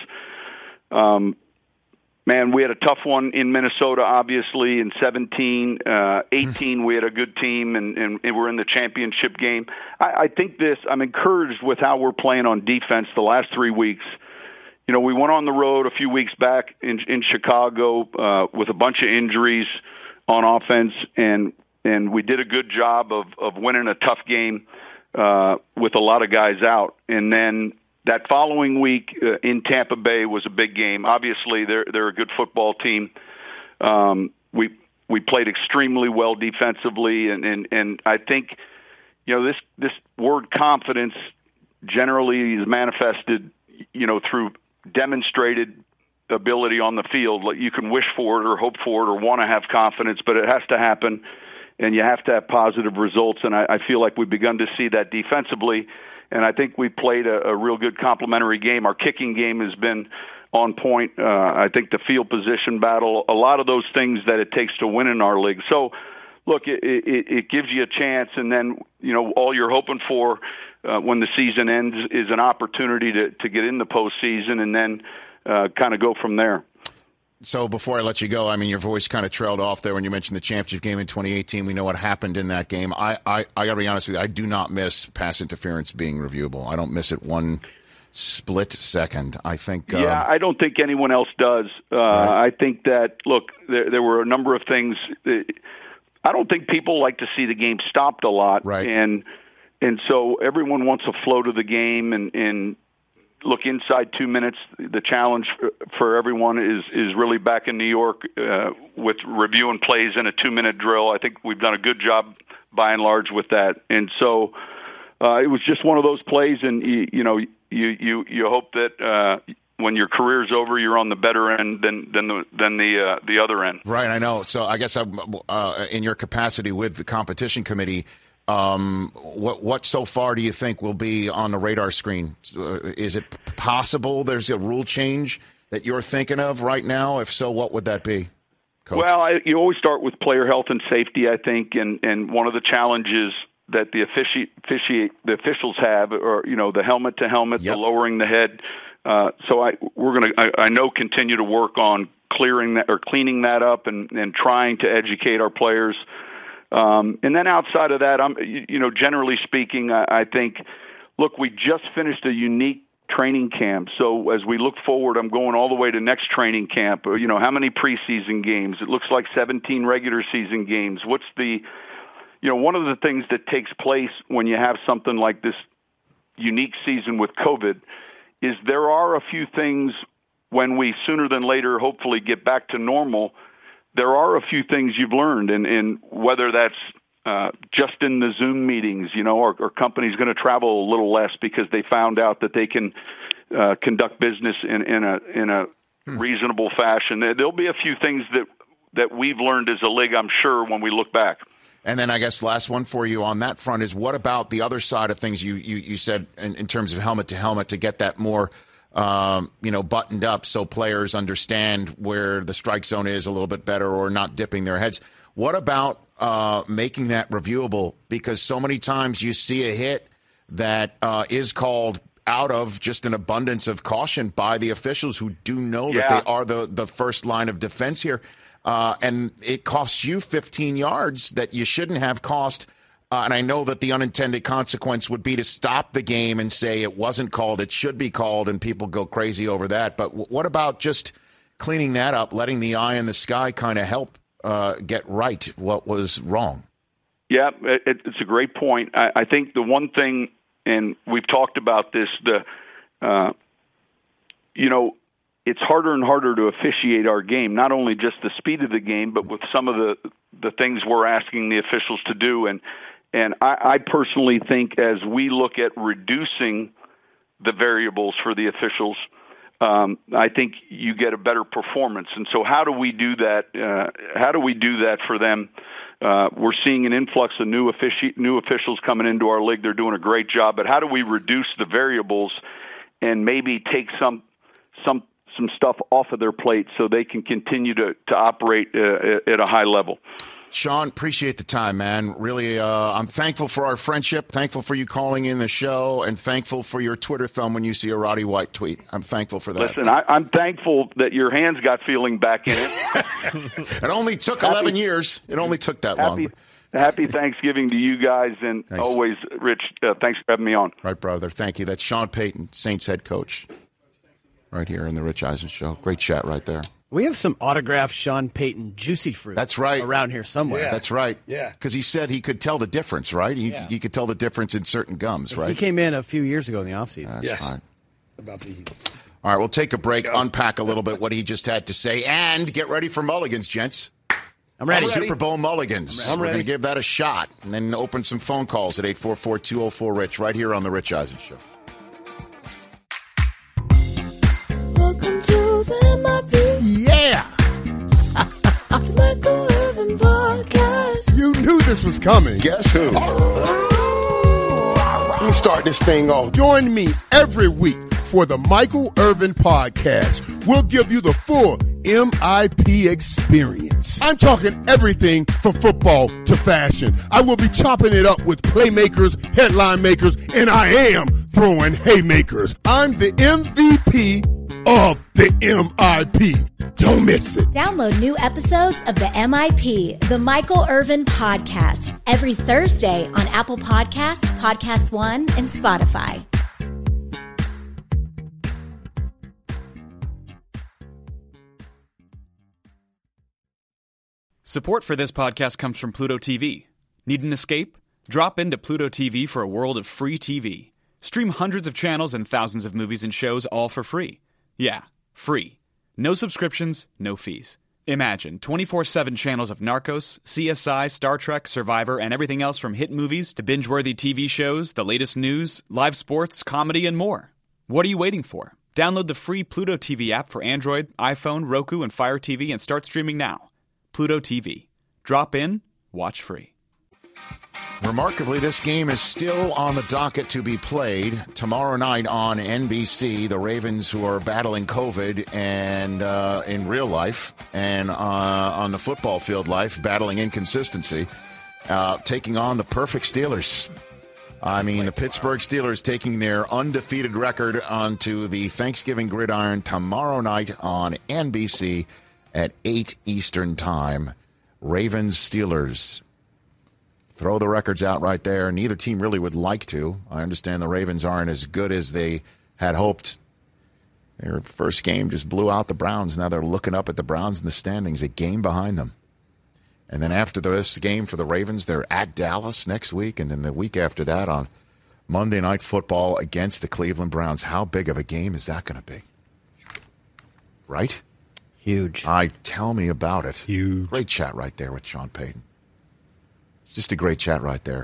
Man, we had a tough one in Minnesota, obviously, in 17. 18, we had a good team, and we're in the championship game. I think I'm encouraged with how we're playing on defense the last 3 weeks. We went on the road a few weeks back in Chicago with a bunch of injuries on offense, and we did a good job of winning a tough game with a lot of guys out. And then that following week in Tampa Bay was a big game. Obviously, they're a good football team. We played extremely well defensively, and I think this word confidence generally is manifested through demonstrated ability on the field. You can wish for it or hope for it or want to have confidence, but it has to happen, and you have to have positive results. And I feel like we've begun to see that defensively. And I think we played a real good complementary game. Our kicking game has been on point. I think the field position battle, a lot of those things that it takes to win in our league. So, look, it gives you a chance, and then all you're hoping for when the season ends is an opportunity to get in the postseason, and then kind of go from there. So before I let you go, I mean, your voice kind of trailed off there when you mentioned the championship game in 2018. We know what happened in that game. I got to be honest with you. I do not miss pass interference being reviewable. I don't miss it one split second. I think. Yeah, I don't think anyone else does. Right. I think that, look, there were a number of things. I don't think people like to see the game stopped a lot. Right. And so everyone wants a flow to the game, and look, inside 2 minutes, the challenge for everyone is really back in New York with reviewing plays in a 2-minute drill. I think we've done a good job by and large with that. And so it was just one of those plays, and you hope that when your career's over, you're on the better end than the other end. Right, I know. So I guess in your capacity with the competition committee, what so far do you think will be on the radar screen? Is it possible there's a rule change that you're thinking of right now? If so, what would that be, Coach? Well, you always start with player health and safety, I think, and one of the challenges that the officials have, or the helmet to helmet, the lowering the head. So we're going to, I know, continue to work on clearing that or cleaning that up and trying to educate our players. And then outside of that, generally speaking, I think, look, we just finished a unique training camp. So as we look forward, I'm going all the way to next training camp. How many preseason games? It looks like 17 regular season games. What's one of the things that takes place when you have something like this unique season with COVID is there are a few things when we sooner than later hopefully get back to normal. There are a few things you've learned, and whether that's just in the Zoom meetings, our company's going to travel a little less because they found out that they can conduct business in a reasonable fashion. There'll be a few things that we've learned as a league, I'm sure, when we look back. And then I guess last one for you on that front is, what about the other side of things? You said in terms of helmet to helmet to get that more buttoned up so players understand where the strike zone is a little bit better or not dipping their heads. What about making that reviewable? Because so many times you see a hit that is called out of just an abundance of caution by the officials who do know that they are the first line of defense here. And it costs you 15 yards that you shouldn't have cost. And I know that the unintended consequence would be to stop the game and say it wasn't called, it should be called, and people go crazy over that. But what about just cleaning that up, letting the eye in the sky kind of help get right what was wrong? Yeah, it's a great point. I think the one thing, and we've talked about this, it's harder and harder to officiate our game, not only just the speed of the game, but with some of the things we're asking the officials to do. And I personally think as we look at reducing the variables for the officials, I think you get a better performance. And so how do we do that? How do we do that for them? We're seeing an influx of new officials coming into our league. They're doing a great job. But how do we reduce the variables and maybe take some stuff off of their plate so they can continue to operate at a high level? Sean, appreciate the time, man. Really, I'm thankful for our friendship, thankful for you calling in the show, and thankful for your Twitter thumb when you see a Roddy White tweet. I'm thankful for that. Listen, I'm thankful that your hands got feeling back in it. It only took 11 years. It only took that long. Happy Thanksgiving to you guys, and thanks. Always, Rich, thanks for having me on. Right, brother. Thank you. That's Sean Payton, Saints head coach, right here in the Rich Eisen Show. Great chat right there. We have some autographed Sean Payton Juicy Fruit. That's right. Around here somewhere. Yeah. That's right. Yeah. Because he said he could tell the difference, right? He could tell the difference in certain gums, right? He came in a few years ago in the offseason. That's right. About the All right, we'll take a break, unpack a little bit what he just had to say, and get ready for mulligans, gents. I'm ready. Super Bowl mulligans. I'm ready. We're going to give that a shot, and then open some phone calls at 844-204-RICH right here on The Rich Eisen Show. Welcome to the MIP. Yeah! The Michael Irvin Podcast. You knew this was coming. Guess who? Let me start this thing off. Join me every week for the Michael Irvin Podcast. We'll give you the full MIP experience. I'm talking everything from football to fashion. I will be chopping it up with playmakers, headline makers, and I am throwing haymakers. I'm the MVP of the MIP. Don't miss it. Download new episodes of the MIP, the Michael Irvin Podcast, every Thursday on Apple Podcasts, Podcast One, and Spotify. Support for this podcast comes from Pluto TV. Need an escape? Drop into Pluto TV for a world of free TV. Stream hundreds of channels and thousands of movies and shows all for free. Yeah, free. No subscriptions, no fees. Imagine 24/7 channels of Narcos, CSI, Star Trek, Survivor, and everything else from hit movies to binge-worthy TV shows, the latest news, live sports, comedy, and more. What are you waiting for? Download the free Pluto TV app for Android, iPhone, Roku, and Fire TV and start streaming now. Pluto TV. Drop in, watch free. Remarkably, this game is still on the docket to be played tomorrow night on NBC. The Ravens, who are battling COVID and in real life and on the football field life, battling inconsistency, taking on the perfect Steelers. I mean, the Pittsburgh Steelers taking their undefeated record onto the Thanksgiving gridiron tomorrow night on NBC at 8 Eastern Time. Ravens, Steelers. Throw the records out right there. Neither team really would like to. I understand the Ravens aren't as good as they had hoped. Their first game just blew out the Browns. Now they're looking up at the Browns in the standings, a game behind them. And then after this game for the Ravens, they're at Dallas next week. And then the week after that on Monday Night Football against the Cleveland Browns. How big of a game is that going to be? Right? Huge. Tell me about it. Huge. Great chat right there with Sean Payton. Just a great chat right there.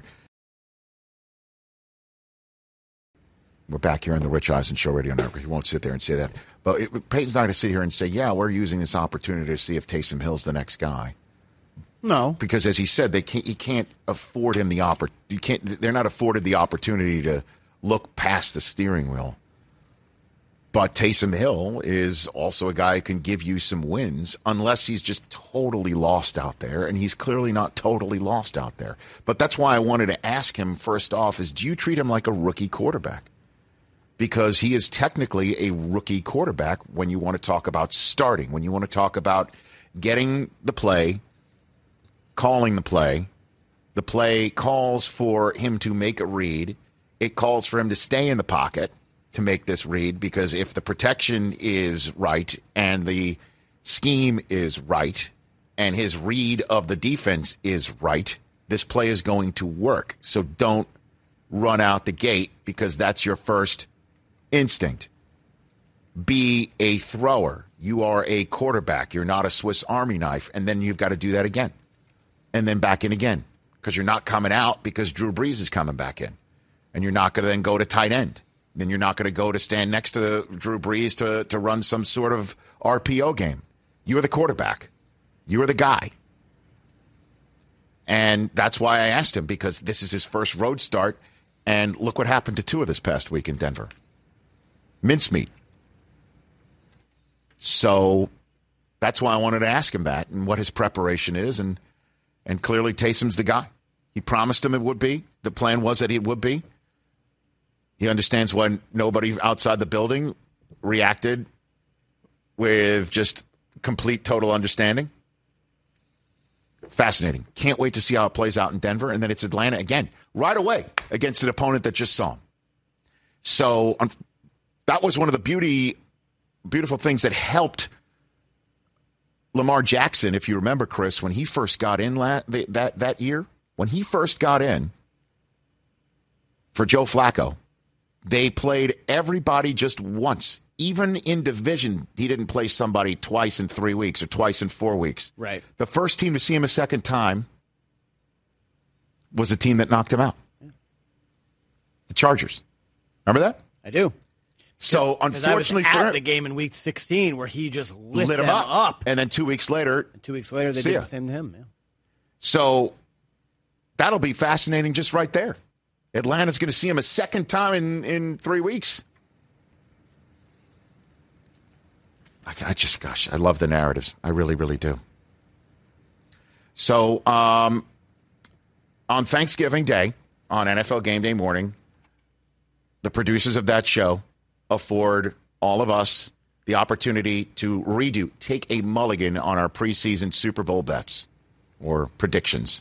We're back here on the Rich Eisen Show Radio Network. He won't sit there and say that. But Peyton's not going to sit here and say, yeah, we're using this opportunity to see if Taysom Hill's the next guy. No. Because as he said, you can't afford him they're not afforded the opportunity to look past the steering wheel. But Taysom Hill is also a guy who can give you some wins unless he's just totally lost out there, and he's clearly not totally lost out there. But that's why I wanted to ask him first off is, do you treat him like a rookie quarterback? Because he is technically a rookie quarterback when you want to talk about starting, when you want to talk about getting the play, calling the play. The play calls for him to make a read. It calls for him to stay in the pocket to make this read, because if the protection is right and the scheme is right and his read of the defense is right, this play is going to work. So don't run out the gate because that's your first instinct. Be a thrower. You are a quarterback. You're not a Swiss Army knife. And then you've got to do that again. And then back in again. Because you're not coming out because Drew Brees is coming back in. And you're not going to then go to tight end. Then you're not going to go to stand next to Drew Brees to run some sort of RPO game. You are the quarterback. You are the guy. And that's why I asked him, because this is his first road start. And look what happened to Tua this past week in Denver. Mincemeat. So that's why I wanted to ask him that and what his preparation is. And clearly Taysom's the guy. He promised him it would be. The plan was that it would be. He understands when nobody outside the building reacted with just complete, total understanding. Fascinating. Can't wait to see how it plays out in Denver. And then it's Atlanta again, right away, against an opponent that just saw him. So that was one of the beautiful things that helped Lamar Jackson, if you remember, Chris, when he first got in that year. When he first got in for Joe Flacco, they played everybody just once. Even in division, he didn't play somebody twice in 3 weeks or twice in 4 weeks. Right. The first team to see him a second time was the team that knocked him out. The Chargers. Remember that? I do. So, unfortunately I was for at the game in Week 16 where he just lit him them up. And then 2 weeks later. They did the same to him. Yeah. So, that'll be fascinating just right there. Atlanta's going to see him a second time in 3 weeks. I love the narratives. I really, really do. So, on Thanksgiving Day, on NFL Game Day morning, the producers of that show afford all of us the opportunity to take a mulligan on our preseason Super Bowl bets or predictions.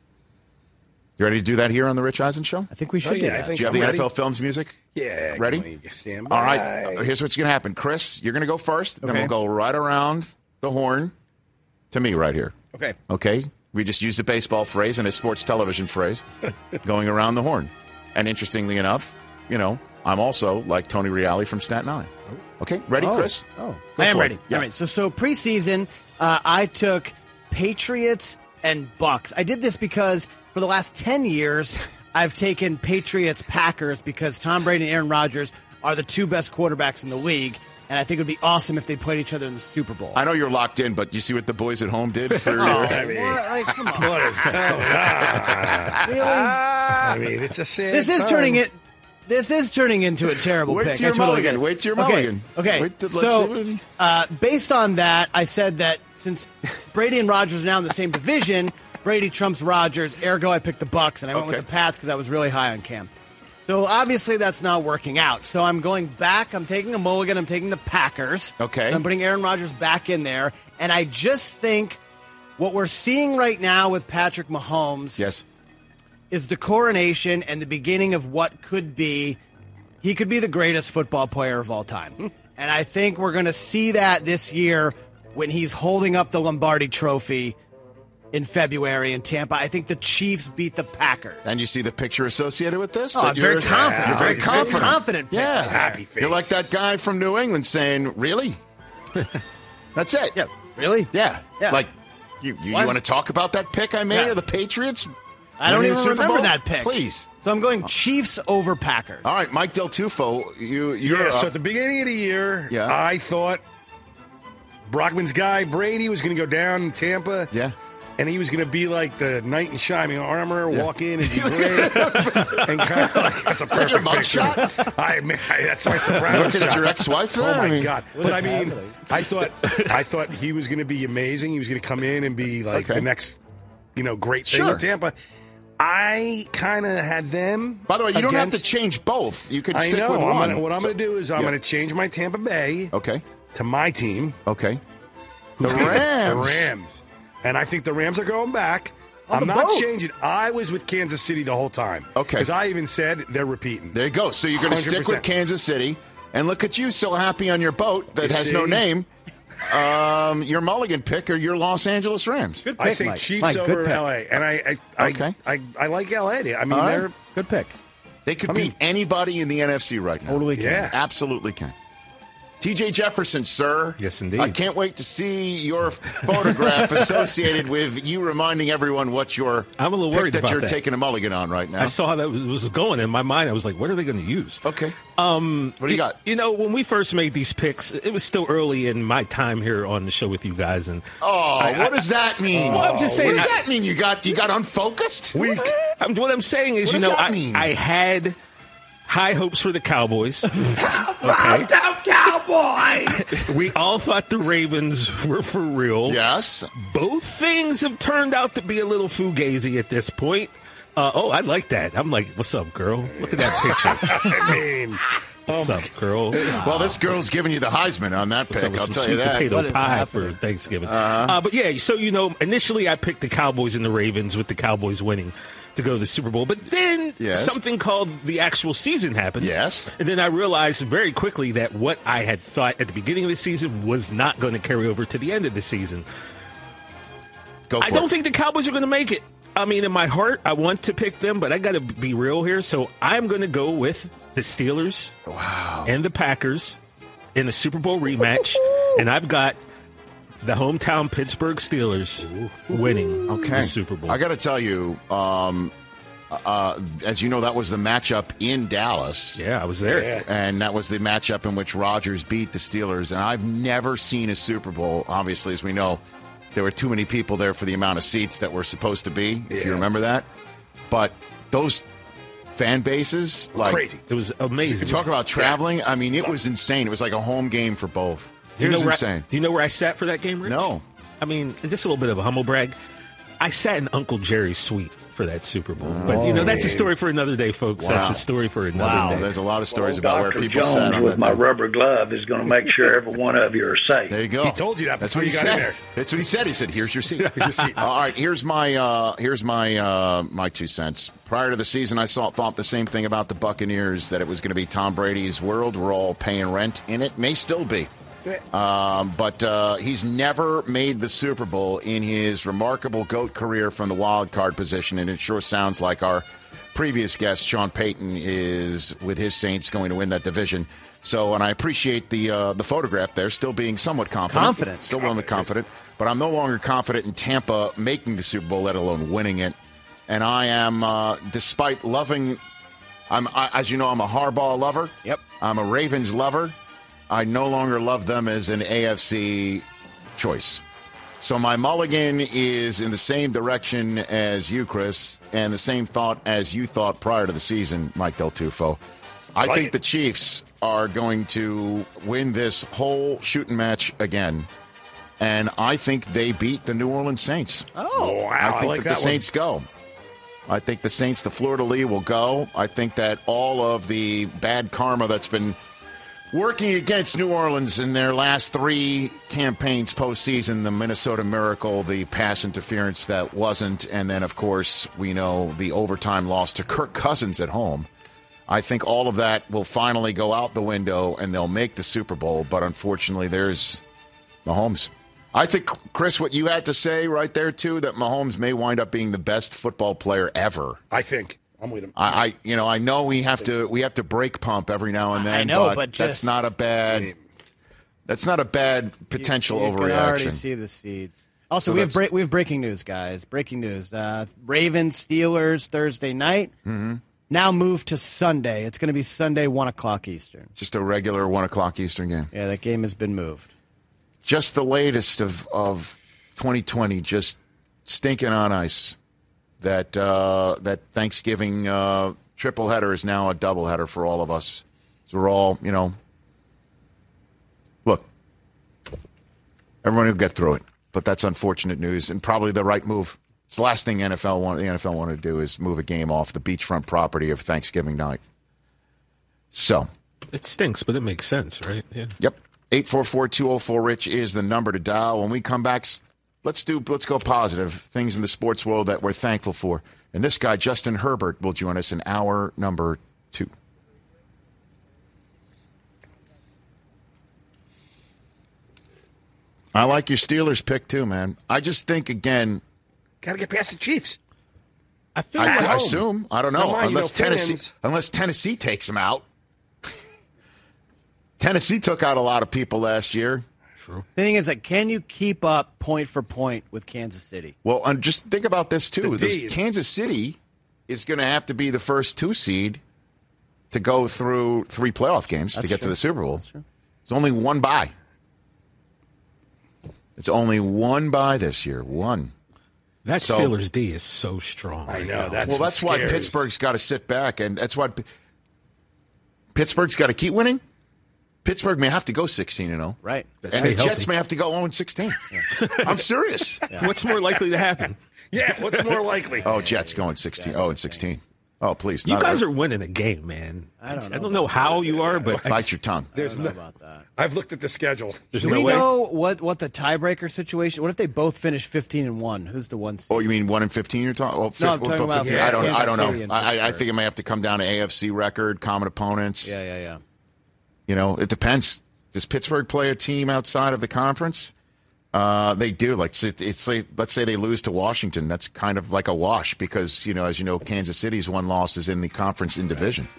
You ready to do that here on the Rich Eisen Show? I think we should. Do you have the NFL Films music? Yeah. Ready? Stand by. All right. Here's what's going to happen. Chris, you're going to go first. Then we'll go right around the horn to me right here. Okay. Okay? We just used a baseball phrase and a sports television phrase going around the horn. And interestingly enough, I'm also like Tony Reale from Staten Island. Okay? Ready, Chris? I am ready. Yeah. All right. So preseason, I took Patriots and Bucks. I did this because for the last 10 years, I've taken Patriots, Packers, because Tom Brady and Aaron Rodgers are the two best quarterbacks in the league, and I think it would be awesome if they played each other in the Super Bowl. I know you're locked in, but you see what the boys at home did for come on. What is going on? Really? I mean, it's a sad This is time. turning into a terrible Wait pick. till your mulligan. Wait till your mulligan. Okay. Let's Based on that, I said that since Brady and Rodgers are now in the same division, Brady trumps Rodgers, ergo I picked the Bucks, and I went with the Pats because I was really high on Cam. So obviously that's not working out. So I'm going back. I'm taking a mulligan. I'm taking the Packers. Okay. And I'm putting Aaron Rodgers back in there. And I just think what we're seeing right now with Patrick Mahomes is the coronation and the beginning of what could be. He could be the greatest football player of all time. And I think we're going to see that this year when he's holding up the Lombardi Trophy in February in Tampa. I think the Chiefs beat the Packers. And you see the picture associated with this? Oh, I'm very confident. You're very confident. Very confident. Yeah. Happy face. You're like that guy from New England saying, really? That's it. Yeah. Really? Yeah. Yeah. Like, you want to talk about that pick I made of the Patriots? I don't Winning even the Super remember Bowl? that pick. Please. So I'm going Chiefs over Packers. All right, Mike Del Tufo, you're So at the beginning of the year, Yeah. I thought Brockman's guy, Brady, was going to go down in Tampa. Yeah. And he was going to be like the knight in shining armor, walk in and be great. And kind of like, that's a perfect your mug picture. shot? That's my soprano Looking shot. at your ex-wife Oh, there? my I mean, God. what But is I mean, happening? I thought he was going to be amazing. He was going to come in and be like the next, great thing Sure. in Tampa. I kind of had them. By the way, you don't have to against- change both. You could I stick know. with one. What I'm going to do is I'm Yeah. going to change my Tampa Bay Okay. to my team. Okay. The Rams. The Rams. And I think the Rams are going back. On I'm the not boat. changing. I was with Kansas City the whole time. Okay. Because I even said they're repeating. There you go. So you're going to stick with 100%. Kansas City. And look at you, so happy on your boat that You has no see? name. Your mulligan pick or your Los Angeles Rams. Good pick, I say Mike. Chiefs Mike, good over pick. LA. And I like LA. I mean, All right. they're Good pick. They could beat anybody in the NFC right now. Totally can. Yeah. Absolutely can. TJ Jefferson, sir. Yes, indeed. I can't wait to see your photograph associated with you reminding everyone what your I'm a little pick worried that about you're that. taking a mulligan on right now. I saw how that was going in my mind. I was like, what are they going to use? Okay. What do you got? When we first made these picks, it was still early in my time here on the show with you guys. And what does that mean? Well, I'm just saying. What does that mean? You got unfocused? weak. What I'm saying is, What does that mean? I had high hopes for the Cowboys. Okay. Cowboy! We all thought the Ravens were for real. Yes. Both things have turned out to be a little fugazi at this point. I like that. I'm like, what's up, girl? Look at that picture. I mean, What's up, girl? Well, this girl's giving you the Heisman on that What's pick. up with I'll some tell sweet you that. potato What is pie happening? for Thanksgiving. But yeah, so initially I picked the Cowboys and the Ravens with the Cowboys winning to go to the Super Bowl. But then Yes. something called the actual season happened. Yes. And then I realized very quickly that what I had thought at the beginning of the season was not going to carry over to the end of the season. Go for I don't it. think the Cowboys are going to make it. I mean, in my heart, I want to pick them, but I got to be real here. So I'm going to go with the Steelers and the Packers in the Super Bowl rematch. And I've got the hometown Pittsburgh Steelers winning the Super Bowl. I got to tell you, as you know, that was the matchup in Dallas. Yeah, I was there. And that was the matchup in which Rodgers beat the Steelers. And I've never seen a Super Bowl, obviously, as we know. There were too many people there for the amount of seats that were supposed to be, if you remember that. But those fan bases, like crazy. It was amazing. You talk about traveling. I mean, it was insane. It was like a home game for both. Do It you was know insane. do you know where I sat for that game, Rich? No. I mean, just a little bit of a humble brag. I sat in Uncle Jerry's suite for that Super Bowl. But, that's a story for another day, folks. Wow. That's a story for another day. There's a lot of stories about Dr. where people Jones sat on with that my day. rubber glove is going to make sure every one of you are safe. There you go. He told you that That's before what he you got in said. there. That's what he said. He said, "Here's your seat." Here's your seat. All right. Here's my my 2 cents. Prior to the season, I thought the same thing about the Buccaneers, that it was going to be Tom Brady's world. We're all paying rent in it. May still be. But he's never made the Super Bowl in his remarkable GOAT career from the wild card position, and it sure sounds like our previous guest, Sean Payton, is, with his Saints, going to win that division. So, and I appreciate the photograph there, still being somewhat confident. Still confident. But I'm no longer confident in Tampa making the Super Bowl, let alone winning it. And I am, despite loving, as you know, I'm a Harbaugh lover. Yep. I'm a Ravens lover. I no longer love them as an AFC choice. So my mulligan is in the same direction as you, Chris, and the same thought as you thought prior to the season, Mike Del Tufo. I think the Chiefs are going to win this whole shooting match again, and I think they beat the New Orleans Saints. Oh, wow. I think like that the Saints go. I think the Saints, the fleur-de-lis, will go. I think that all of the bad karma that's been working against New Orleans in their last 3 campaigns postseason, the Minnesota Miracle, the pass interference that wasn't, and then, of course, we know the overtime loss to Kirk Cousins at home. I think all of that will finally go out the window, and they'll make the Super Bowl, but unfortunately, there's Mahomes. I think, Chris, what you had to say right there, too, that Mahomes may wind up being the best football player ever. I think. I'm with him. I know we have to break pump every now and then. I know, but that's not a bad potential you overreaction. can already see the seeds. Also, we have breaking news, guys. Breaking news. Ravens, Steelers, Thursday night. Mm-hmm. Now moved to Sunday. It's going to be Sunday, 1 o'clock Eastern. Just a regular 1 o'clock Eastern game. Yeah, that game has been moved. Just the latest of 2020, just stinking on ice. That Thanksgiving triple header is now a double header for all of us. So we're all, look, everyone will get through it. But that's unfortunate news and probably the right move. It's the last thing the NFL wanted to do is move a game off the beachfront property of Thanksgiving night. So. It stinks, but it makes sense, right? Yeah. Yep. 844-204-RICH is the number to dial. When we come back, let's go positive. Things in the sports world that we're thankful for. And this guy, Justin Herbert, will join us in hour number 2. I like your Steelers pick, too, man. I just think, again... Got to get past the Chiefs. I assume. I don't know. Unless Tennessee takes them out. Tennessee took out a lot of people last year. True. The thing is, can you keep up point for point with Kansas City? Well, and just think about this, too. Kansas City is going to have to be the first 2 seed to go through 3 playoff games to get to the Super Bowl. There's only one bye. It's only one bye this year. One. That Steelers D is so strong. I know. That's why Pittsburgh's got to sit back, and that's why Pittsburgh's got to keep winning. Pittsburgh may have to go 16-0. Right. And the Jets may have to go 0-16. Yeah. I'm serious. Yeah. What's more likely to happen? Yeah, what's more likely? Jets going 0-16. Oh, please. You guys are winning a game, man. I don't know how you are, but... Bite your tongue. I don't know about that. I've looked at the schedule. Do we know what the tiebreaker situation... What if they both finish 15-1? Who's the one seed? Oh, you mean 1-15 you're talking? Well, no, I'm talking about... 15. I don't know. I think it may have to come down to AFC record, common opponents. Yeah. It depends. Does Pittsburgh play a team outside of the conference? They do. Let's say they lose to Washington. That's kind of like a wash because, as you know, Kansas City's one loss is in the conference in division.